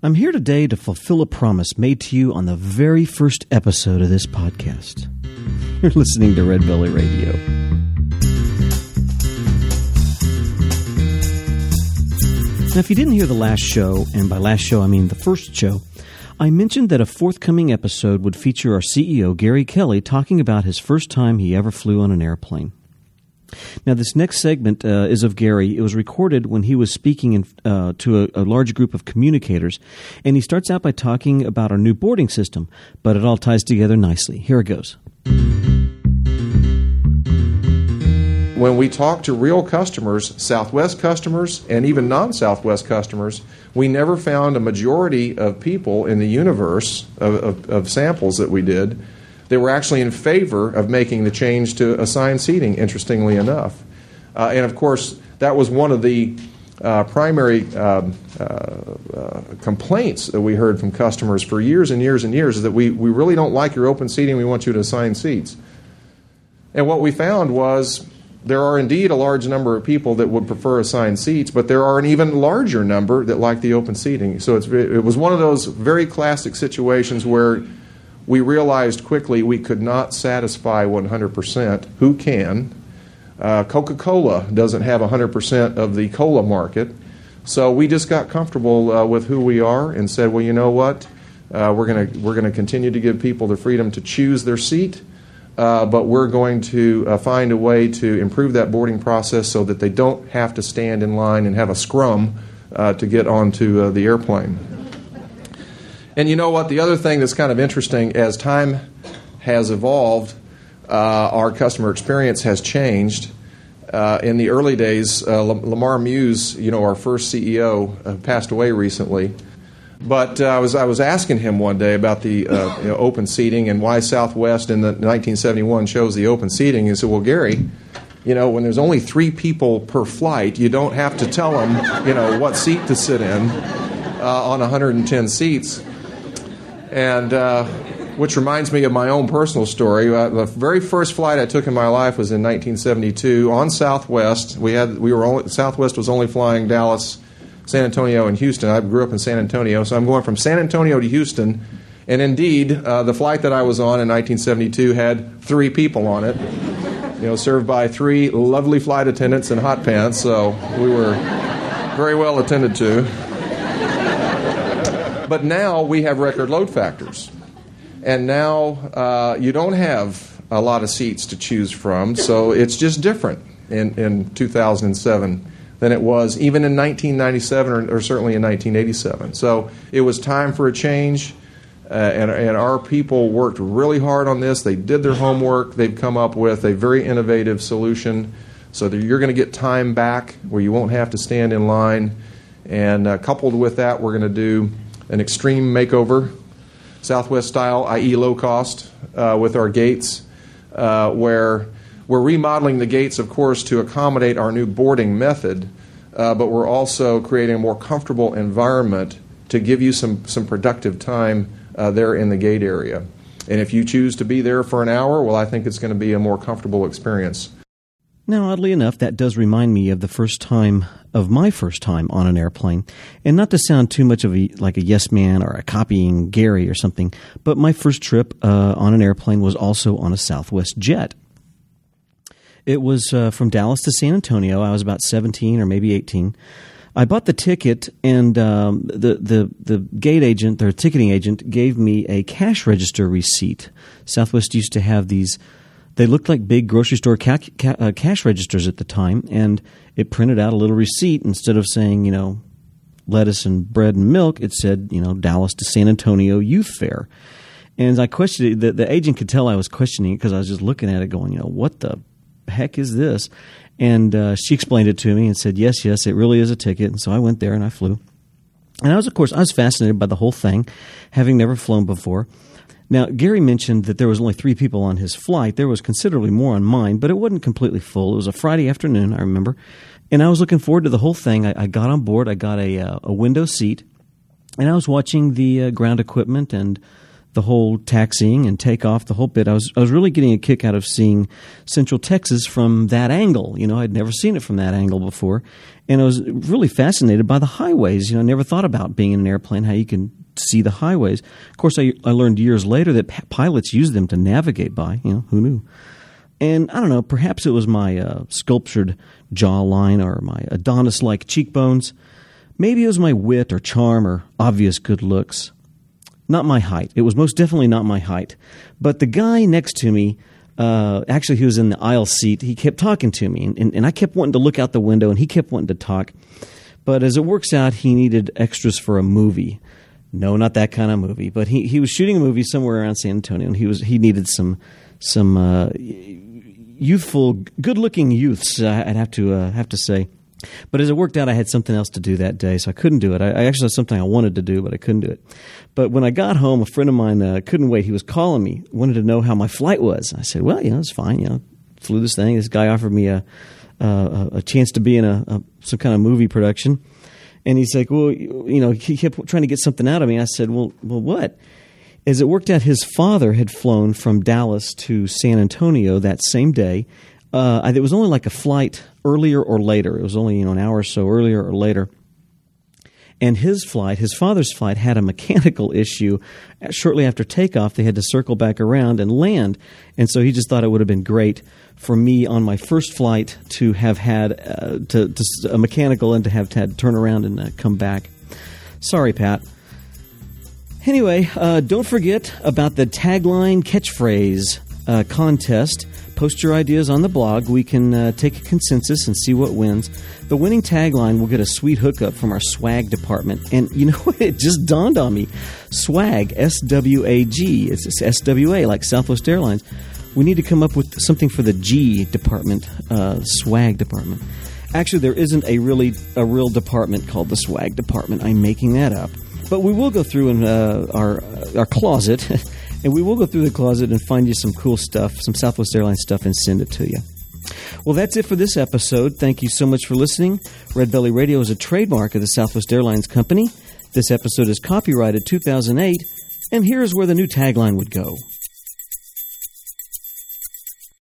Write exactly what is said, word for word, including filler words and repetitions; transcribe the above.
I'm here today to fulfill a promise made to you on the very first episode of this podcast. You're listening to Red Belly Radio. Now, if you didn't hear the last show, and by last show I mean the first show, I mentioned that a forthcoming episode would feature our C E O, Gary Kelly, talking about his first time he ever flew on an airplane. Now, this next segment uh, is of Gary. It was recorded when he was speaking in, uh, to a, a large group of communicators, and he starts out by talking about our new boarding system, but it all ties together nicely. Here it goes. When we talk to real customers, Southwest customers, and even non-Southwest customers, we never found a majority of people in the universe of, of, of samples that we did that were actually in favor of making the change to assigned seating, interestingly enough. Uh, and, of course, that was one of the uh, primary um, uh, uh, complaints that we heard from customers for years and years and years, is that we, we really don't like your open seating, we want you to assign seats. And what we found was there are indeed a large number of people that would prefer assigned seats, but there are an even larger number that like the open seating. So it's, it was one of those very classic situations where we realized quickly we could not satisfy one hundred percent. Who can? Uh, Coca-Cola doesn't have one hundred percent of the cola market. So we just got comfortable uh, with who we are and said, well, you know what? Uh, we're going we're gonna continue to give people the freedom to choose their seat, uh, but we're going to uh, find a way to improve that boarding process so that they don't have to stand in line and have a scrum uh, to get onto uh, the airplane. And you know what? The other thing that's kind of interesting, as time has evolved, uh, our customer experience has changed. Uh, in the early days, uh, Lamar Muse, you know, our first C E O, uh, passed away recently. But uh, I was I was asking him one day about the uh, you know, open seating and why Southwest in the nineteen seventy-one chose the open seating. He said, "Well, Gary, you know, when there's only three people per flight, you don't have to tell them, you know, what seat to sit in uh, on one hundred ten seats." And uh, which reminds me of my own personal story. Uh, the very first flight I took in my life was in nineteen seventy-two on Southwest. We had we were only, Southwest was only flying Dallas, San Antonio, and Houston. I grew up in San Antonio, so I'm going from San Antonio to Houston. And indeed, uh, the flight that I was on in nineteen seventy-two had three people on it, you know, served by three lovely flight attendants in hot pants. So we were very well attended to. But now we have record load factors. And now uh, you don't have a lot of seats to choose from, so it's just different in, in two thousand seven than it was even in nineteen ninety-seven or, or certainly in nineteen eighty-seven. So it was time for a change, uh, and, and our people worked really hard on this. They did their homework. They've come up with a very innovative solution so that you're going to get time back where you won't have to stand in line. And uh, coupled with that, we're going to do an extreme makeover, Southwest style, that is low cost, uh, with our gates, uh, where we're remodeling the gates, of course, to accommodate our new boarding method, uh, but we're also creating a more comfortable environment to give you some, some productive time uh, there in the gate area. And if you choose to be there for an hour, well, I think it's going to be a more comfortable experience. Now, oddly enough, that does remind me of the first time, of my first time on an airplane. And not to sound too much of a, like a yes man or a copying Gary or something, but my first trip uh, on an airplane was also on a Southwest jet. It was uh, from Dallas to San Antonio. I was about seventeen or maybe eighteen. I bought the ticket, and um, the, the, the gate agent, their ticketing agent, gave me a cash register receipt. Southwest used to have these. They looked like big grocery store ca- ca- uh, cash registers at the time, and it printed out a little receipt. Instead of saying, you know, lettuce and bread and milk, it said, you know, Dallas to San Antonio youth fare. And as I questioned it, the, the agent could tell I was questioning it because I was just looking at it going, you know, what the heck is this? And uh, she explained it to me and said, yes, yes, it really is a ticket. And so I went there and I flew. And I was, of course, I was fascinated by the whole thing, having never flown before. Now, Gary mentioned that there was only three people on his flight. There was considerably more on mine, but it wasn't completely full. It was a Friday afternoon, I remember, and I was looking forward to the whole thing. I, I got on board. I got a, uh, a window seat, and I was watching the uh, ground equipment and the whole taxiing and takeoff, the whole bit. I was I was really getting a kick out of seeing Central Texas from that angle. You know, I'd never seen it from that angle before, and I was really fascinated by the highways. You know, I never thought about being in an airplane, how you can see the highways. Of course, I, I learned years later that p- pilots use them to navigate by. You know, who knew? And I don't know, perhaps it was my uh, sculptured jawline or my Adonis-like cheekbones. Maybe it was my wit or charm or obvious good looks. Not my height. It was most definitely not my height. But the guy next to me, uh, actually he was in the aisle seat, he kept talking to me. And, and, and I kept wanting to look out the window, and he kept wanting to talk. But as it works out, he needed extras for a movie. No, not that kind of movie. But he, he was shooting a movie somewhere around San Antonio, and he was he needed some some uh, youthful, good-looking youths, I'd have to uh, have to say. But as it worked out, I had something else to do that day, so I couldn't do it. I, I actually had something I wanted to do, but I couldn't do it. But when I got home, a friend of mine uh, couldn't wait. He was calling me, wanted to know how my flight was. I said, well, you know, it's fine. You know, flew this thing. This guy offered me a a, a chance to be in a, a some kind of movie production. And he's like, well, you know, he kept trying to get something out of me. I said, well, well, what? As it worked out, his father had flown from Dallas to San Antonio that same day. Uh, it was only like a flight earlier or later. It was only, you know, an hour or so earlier or later. And his flight, his father's flight, had a mechanical issue. Shortly after takeoff, they had to circle back around and land. And so he just thought it would have been great for me on my first flight to have had uh, to, to a mechanical and to have had to turn around and uh, come back. Sorry, Pat. Anyway, uh, don't forget about the tagline catchphrase uh, contest. Post your ideas on the blog. We can uh, take a consensus and see what wins. The winning tagline will get a sweet hookup from our swag department. And you know what? It just dawned on me. Swag, S W A G. It's S W A, like Southwest Airlines. We need to come up with something for the G department, uh, swag department. Actually, there isn't a really a real department called the swag department. I'm making that up. But we will go through in uh, our uh, our closet, and we will go through the closet and find you some cool stuff, some Southwest Airlines stuff, and send it to you. Well, that's it for this episode. Thank you so much for listening. Red Belly Radio is a trademark of the Southwest Airlines Company. This episode is copyrighted two thousand eight, and here is where the new tagline would go.